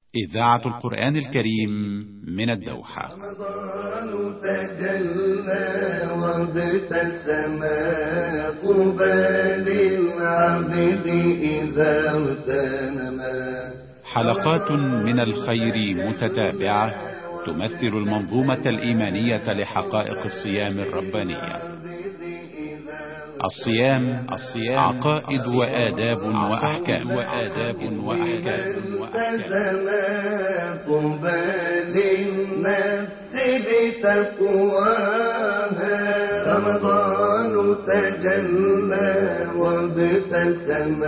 إذاعة القرآن الكريم من الدوحة. رمضان تجلى وابتسم قبال العبد إذا اغتنما. حلقات من الخير متتابعة تمثل المنظومة الإيمانية لحقائق الصيام الربانية. الصيام عقائد وآداب وأحكام. قبال النفس بتقواها. رمضان تجلى وابتسم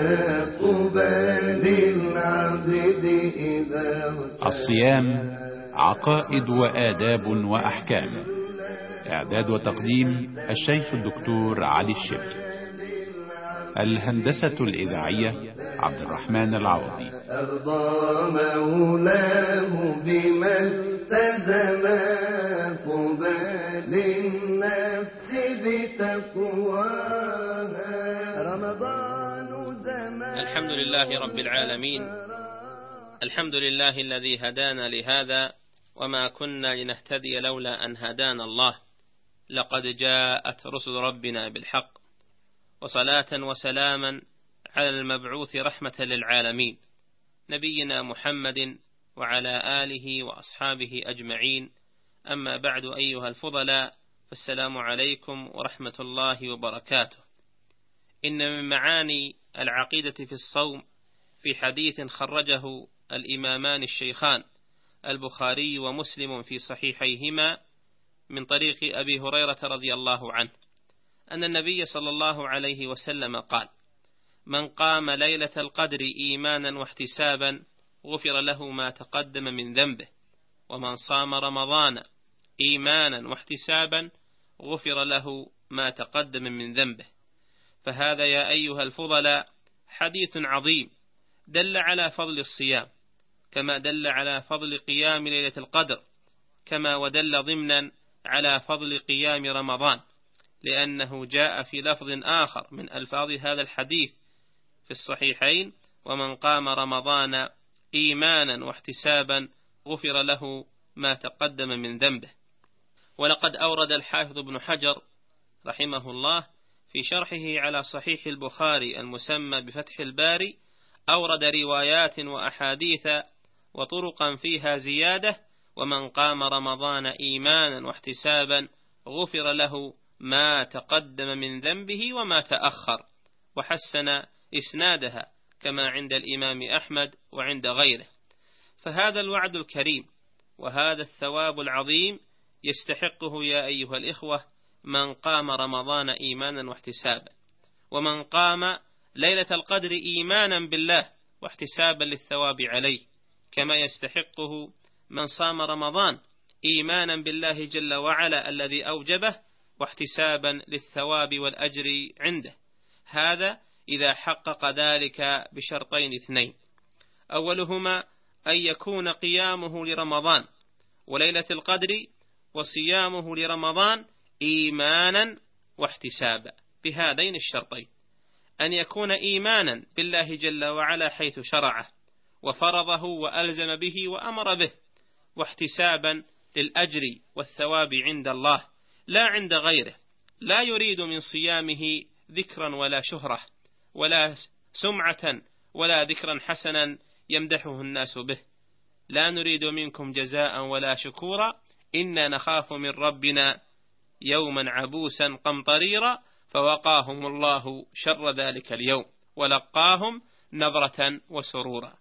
قبال العبد إذا. الصيام عقائد وآداب وأحكام. إعداد وتقديم الشيخ الدكتور علي الشبكي. الهندسة الإذاعية عبد الرحمن العوضي. أرضى مولاه بما التزم قبال النفس بتقواها. رمضان زمان. الحمد لله رب العالمين. الحمد لله الذي هدانا لهذا وما كنا لنهتدي لولا أن هدانا الله. لقد جاءت رسل ربنا بالحق. وصلاة وسلاما على المبعوث رحمة للعالمين نبينا محمد وعلى آله وأصحابه أجمعين. أما بعد أيها الفضلاء، فالسلام عليكم ورحمة الله وبركاته. إن من معاني العقيدة في الصوم في حديث خرجه الإمامان الشيخان البخاري ومسلم في صحيحيهما من طريق أبي هريرة رضي الله عنه أن النبي صلى الله عليه وسلم قال: من قام ليلة القدر إيمانا واحتسابا غفر له ما تقدم من ذنبه، ومن صام رمضان إيمانا واحتسابا غفر له ما تقدم من ذنبه. فهذا يا أيها الفضلاء حديث عظيم دل على فضل الصيام، كما دل على فضل قيام ليلة القدر، كما ودل ضمنا على فضل قيام رمضان، لأنه جاء في لفظ آخر من ألفاظ هذا الحديث في الصحيحين: ومن قام رمضان إيمانا واحتسابا غفر له ما تقدم من ذنبه. ولقد أورد الحافظ ابن حجر رحمه الله في شرحه على صحيح البخاري المسمى بفتح الباري، أورد روايات وأحاديث وطرقا فيها زيادة: ومن قام رمضان إيمانا واحتسابا غفر له ما تقدم من ذنبه وما تأخر، وحسن إسنادها كما عند الإمام أحمد وعند غيره. فهذا الوعد الكريم وهذا الثواب العظيم يستحقه يا أيها الإخوة من قام رمضان إيمانا واحتسابا. ومن قام ليلة القدر إيمانا بالله واحتسابا للثواب عليه، كما يستحقه من صام رمضان إيمانا بالله جل وعلا الذي أوجبه واحتسابا للثواب والأجر عنده. هذا إذا حقق ذلك بشرطين اثنين: أولهما أن يكون قيامه لرمضان وليلة القدر وصيامه لرمضان إيمانا واحتسابا، بهذين الشرطين: أن يكون إيمانا بالله جل وعلا حيث شرعه وفرضه وألزم به وأمر به، واحتسابا للأجر والثواب عند الله لا عند غيره. لا يريد من صيامه ذكرا ولا شهرة ولا سمعة ولا ذكرا حسنا يمدحه الناس به. لا نريد منكم جزاء ولا شكورا إنا نخاف من ربنا يوما عبوسا قمطريرا فوقاهم الله شر ذلك اليوم ولقاهم نظرة وسرورا.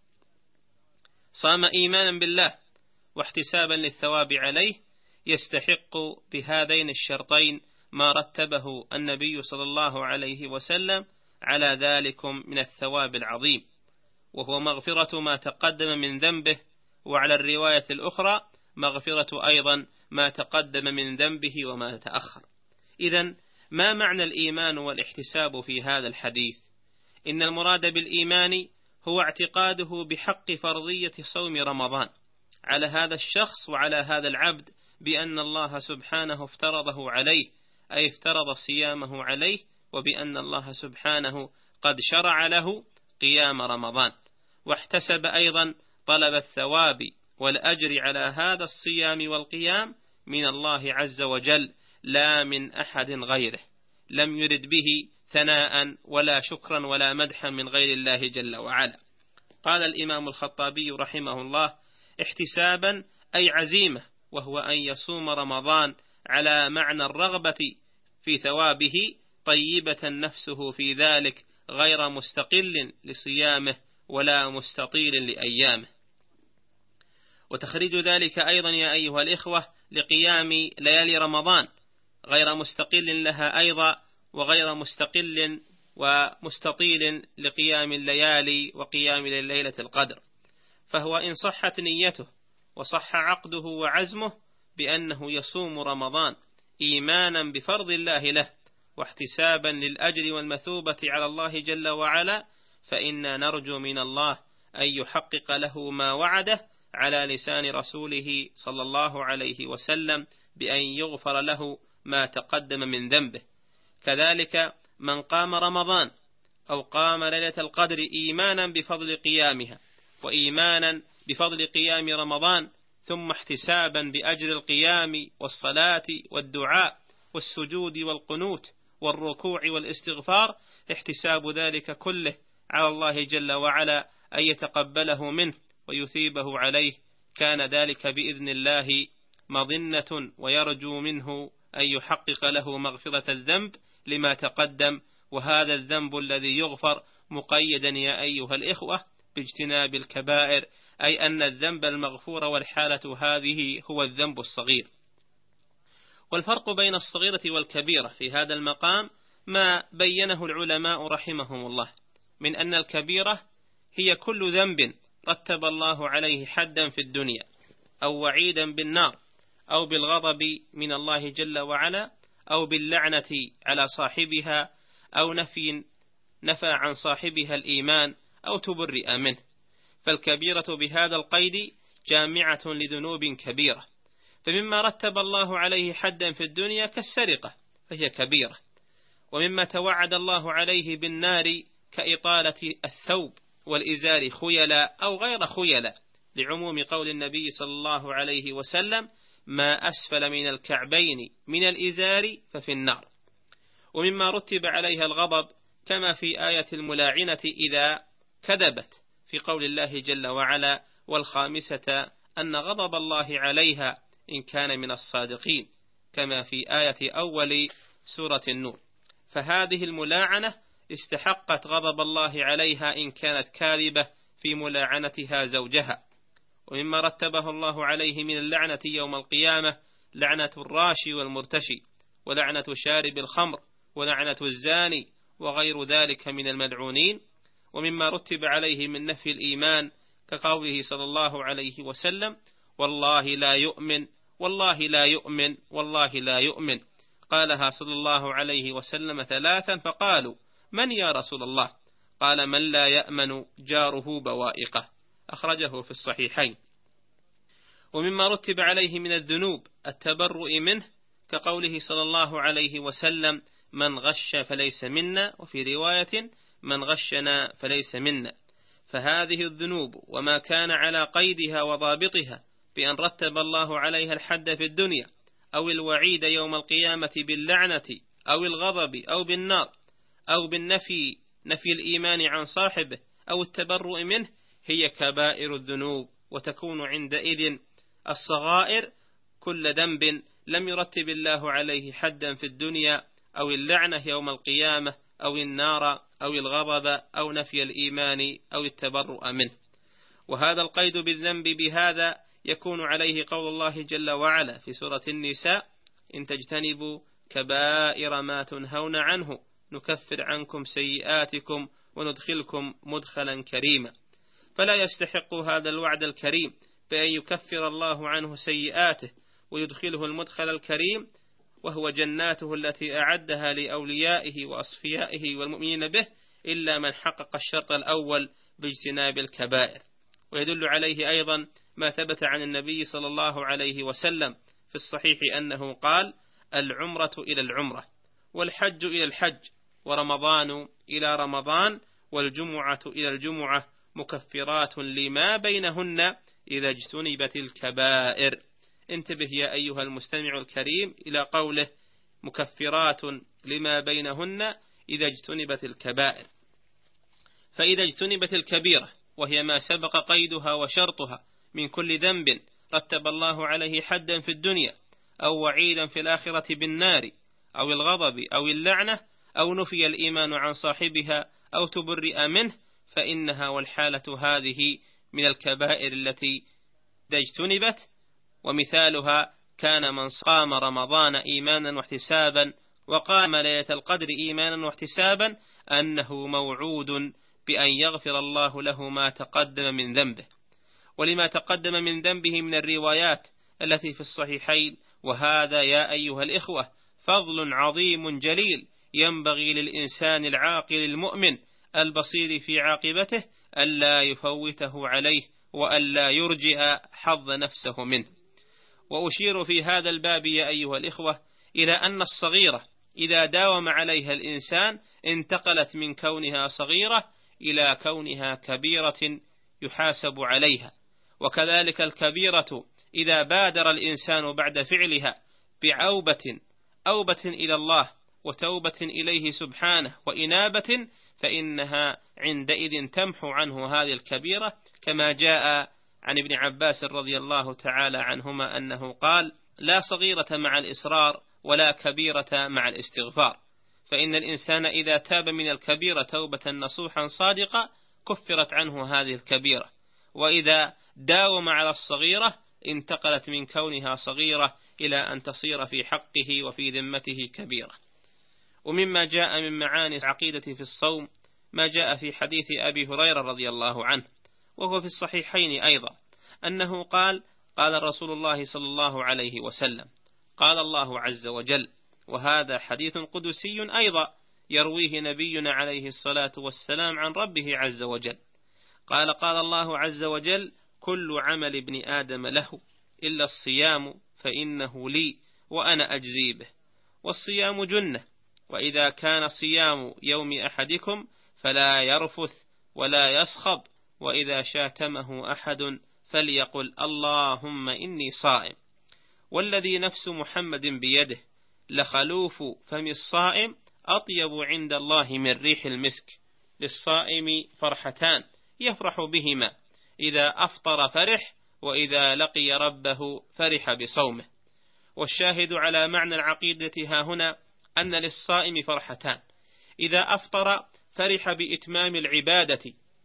صام إيمانا بالله واحتسابا للثواب عليه يستحق بهذين الشرطين ما رتبه النبي صلى الله عليه وسلم على ذلكم من الثواب العظيم، وهو مغفرة ما تقدم من ذنبه، وعلى الرواية الأخرى مغفرة أيضا ما تقدم من ذنبه وما تأخر. إذن ما معنى الإيمان والاحتساب في هذا الحديث؟ إن المراد بالإيمان هو اعتقاده بحق فرضية صوم رمضان على هذا الشخص وعلى هذا العبد، بأن الله سبحانه افترضه عليه، أي افترض صيامه عليه، وبأن الله سبحانه قد شرع له قيام رمضان. واحتسب أيضا طلب الثواب والأجر على هذا الصيام والقيام من الله عز وجل لا من أحد غيره، لم يرد به ثناء ولا شكرا ولا مدحا من غير الله جل وعلا. قال الإمام الخطابي رحمه الله: احتسابا أي عزيمة، وهو أن يصوم رمضان على معنى الرغبة في ثوابه، طيبة نفسه في ذلك، غير مستقل لصيامه ولا مستطيل لأيامه. وتخريج ذلك أيضا يا أيها الإخوة لقيام ليالي رمضان، غير مستقل لها أيضا، وغير مستقل ومستطيل لقيام الليالي وقيام ليلة القدر. فهو إن صحت نيته وصح عقده وعزمه بأنه يصوم رمضان إيمانا بفرض الله له واحتسابا للأجر والمثوبة على الله جل وعلا، فإنا نرجو من الله أن يحقق له ما وعده على لسان رسوله صلى الله عليه وسلم بأن يغفر له ما تقدم من ذنبه. كذلك من قام رمضان أو قام ليلة القدر إيمانا بفضل قيامها وإيمانا بفضل قيام رمضان، ثم احتسابا بأجر القيام والصلاة والدعاء والسجود والقنوت والركوع والاستغفار، احتساب ذلك كله على الله جل وعلا أن يتقبله منه ويثيبه عليه، كان ذلك بإذن الله مظنة، ويرجو منه أن يحقق له مغفرة الذنب لما تقدم. وهذا الذنب الذي يغفر مقيدا يا أيها الإخوة باجتناب الكبائر، أي أن الذنب المغفور والحالة هذه هو الذنب الصغير. والفرق بين الصغيرة والكبيرة في هذا المقام ما بينه العلماء رحمهم الله، من أن الكبيرة هي كل ذنب رتب الله عليه حدا في الدنيا أو وعيدا بالنار أو بالغضب من الله جل وعلا أو باللعنة على صاحبها أو نفى عن صاحبها الإيمان أو تبرئ منه. فالكبيرة بهذا القيد جامعة لذنوب كبيرة، فمما رتب الله عليه حدا في الدنيا كالسرقة فهي كبيرة، ومما توعد الله عليه بالنار كإطالة الثوب والإزار خيلا أو غير خيلا، لعموم قول النبي صلى الله عليه وسلم: ما أسفل من الكعبين من الإزار ففي النار. ومما رتب عليها الغضب كما في آية الملاعنة إذا كذبت، في قول الله جل وعلا: والخامسة أن غضب الله عليها إن كان من الصادقين، كما في آية أول سورة النور. فهذه الملاعنة استحقت غضب الله عليها إن كانت كاذبة في ملاعنتها زوجها. ومما رتبه الله عليه من اللعنة يوم القيامة لعنة الراشي والمرتشي، ولعنة شارب الخمر، ولعنة الزاني، وغير ذلك من الملعونين. ومما رتب عليه من نفي الإيمان كقوله صلى الله عليه وسلم: والله لا يؤمن، والله لا يؤمن، والله لا يؤمن. قالها صلى الله عليه وسلم 3 فقالوا: من يا رسول الله؟ قال: من لا يأمن جاره بوائقه، أخرجه في الصحيحين. ومما رتب عليه من الذنوب التبرؤ منه كقوله صلى الله عليه وسلم: من غش فليس منا، وفي رواية: من غشنا فليس منا. فهذه الذنوب وما كان على قيدها وضابطها بأن رتب الله عليها الحد في الدنيا أو الوعيد يوم القيامة باللعنة أو الغضب أو بالنار أو بالنفي، نفي الإيمان عن صاحبه أو التبرؤ منه، هي كبائر الذنوب، وتكون عندئذ الصغائر كل ذنب لم يرتب الله عليه حدا في الدنيا أو اللعنة يوم القيامة أو النار أو الغضب أو نفي الإيمان أو التبرؤ منه. وهذا القيد بالذنب بهذا يكون عليه قول الله جل وعلا في سورة النساء: إن تجتنبوا كبائر ما تنهون عنه نكفر عنكم سيئاتكم وندخلكم مدخلا كريما. فلا يستحق هذا الوعد الكريم بأن يكفر الله عنه سيئاته ويدخله المدخل الكريم، وهو جناته التي أعدها لأوليائه وأصفيائه والمؤمنين به، إلا من حقق الشرط الأول باجتناب الكبائر. ويدل عليه أيضا ما ثبت عن النبي صلى الله عليه وسلم في الصحيح أنه قال: العمرة إلى العمرة، والحج إلى الحج، ورمضان إلى رمضان، والجمعة إلى الجمعة، مكفرات لما بينهن إذا اجتنبت الكبائر. انتبه يا أيها المستمع الكريم إلى قوله مكفرات لما بينهن إذا اجتنبت الكبائر، فإذا اجتنبت الكبيرة وهي ما سبق قيدها وشرطها من كل ذنب رتب الله عليه حدا في الدنيا أو وعيدا في الآخرة بالنار أو الغضب أو اللعنة أو نفي الإيمان عن صاحبها أو تبرئ منه، فإنها والحالة هذه من الكبائر التي إذا اجتنبت. ومثالها كان من صام رمضان إيمانا واحتسابا وقام ليلة القدر إيمانا واحتسابا أنه موعود بأن يغفر الله له ما تقدم من ذنبه ولما تقدم من ذنبه من الروايات التي في الصحيحين. وهذا يا أيها الإخوة فضل عظيم جليل ينبغي للإنسان العاقل المؤمن البصير في عاقبته ألا يفوته عليه وألا يرجئ حظ نفسه منه. وأشير في هذا الباب يا أيها الإخوة إلى أن الصغيرة إذا داوم عليها الإنسان انتقلت من كونها صغيرة إلى كونها كبيرة يحاسب عليها، وكذلك الكبيرة إذا بادر الإنسان بعد فعلها أوبة إلى الله وتوبة إليه سبحانه وإنابة فإنها عندئذ تمحو عنه هذه الكبيرة، كما جاء عن ابن عباس رضي الله تعالى عنهما أنه قال: لا صغيرة مع الإصرار ولا كبيرة مع الاستغفار، فإن الإنسان إذا تاب من الكبيرة توبة نصوحا صادقة كفرت عنه هذه الكبيرة، وإذا داوم على الصغيرة انتقلت من كونها صغيرة إلى أن تصير في حقه وفي ذمته كبيرة. ومما جاء من معاني العقيدة في الصوم ما جاء في حديث أبي هريرة رضي الله عنه وهو في الصحيحين أيضا أنه قال: قال رسول الله صلى الله عليه وسلم: قال الله عز وجل، وهذا حديث قدسي أيضا يرويه نبينا عليه الصلاة والسلام عن ربه عز وجل، قال: قال الله عز وجل: كل عمل ابن آدم له إلا الصيام فإنه لي وأنا أجزي به، والصيام جنة، وإذا كان صيام يوم أحدكم فلا يرفث ولا يصخب، وإذا شاتمه أحد فليقل اللهم إني صائم، والذي نفس محمد بيده لخلوف فم الصائم أطيب عند الله من ريح المسك. للصائم فرحتان يفرح بهما، إذا أفطر فرح، وإذا لقي ربه فرح بصومه. والشاهد على معنى العقيدة ها هنا أن للصائم فرحتان: إذا أفطر فرح بإتمام العبادة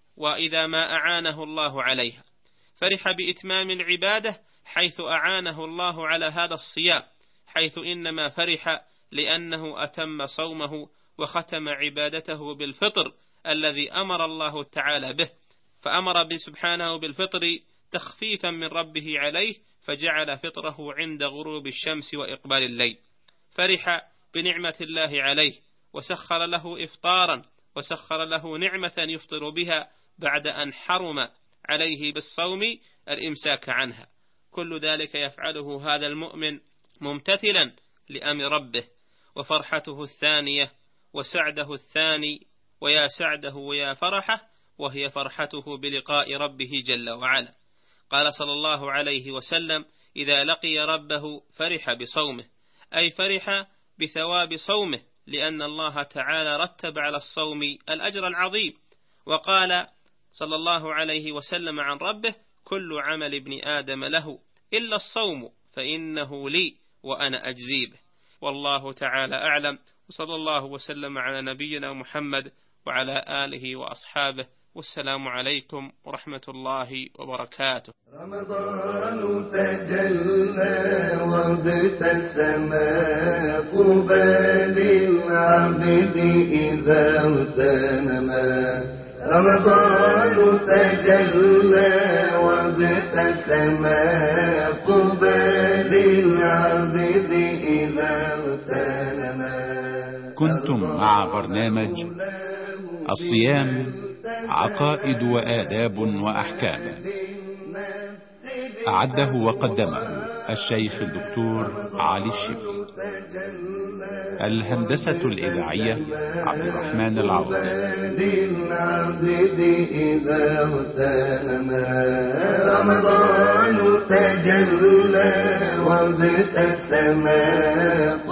وإذا ما أعانه الله عليها، فرح بإتمام العبادة حيث أعانه الله على هذا الصيام، حيث إنما فرح لأنه أتم صومه وختم عبادته بالفطر الذي أمر الله تعالى به، فأمر سبحانه بالفطر تخفيفا من ربه عليه، فجعل فطره عند غروب الشمس وإقبال الليل. فرح بنعمة الله عليه وسخر له إفطارا، وسخر له نعمة يفطر بها بعد أن حرم عليه بالصوم الإمساك عنها. كل ذلك يفعله هذا المؤمن ممتثلا لأمر ربه. وفرحته الثانية وسعده الثاني، ويا سعده ويا فرحه، وهي فرحته بلقاء ربه جل وعلا. قال صلى الله عليه وسلم: إذا لقي ربه فرح بصومه، أي فرح بثواب صومه، لأن الله تعالى رتب على الصوم الأجر العظيم. وقال صلى الله عليه وسلم عن ربه: كل عمل ابن آدم له إلا الصوم فإنه لي وأنا أجزي به. والله تعالى أعلم، وصلى الله وسلم على نبينا محمد وعلى آله وأصحابه، والسلام عليكم ورحمة الله وبركاته. رمضان تجلى وابتسم قبال العبد إذا اغتنما، رمضان تجلى وابتسم قبال العبد إذا اغتنما. كنتم مع برنامج الصيام عقائد وآداب وأحكام، أعده وقدمه الشيخ الدكتور علي الشبلي. الهندسة الإذاعية عبد الرحمن العوضي. للعبد إذا اغتنم رمضان تجلى وابتسم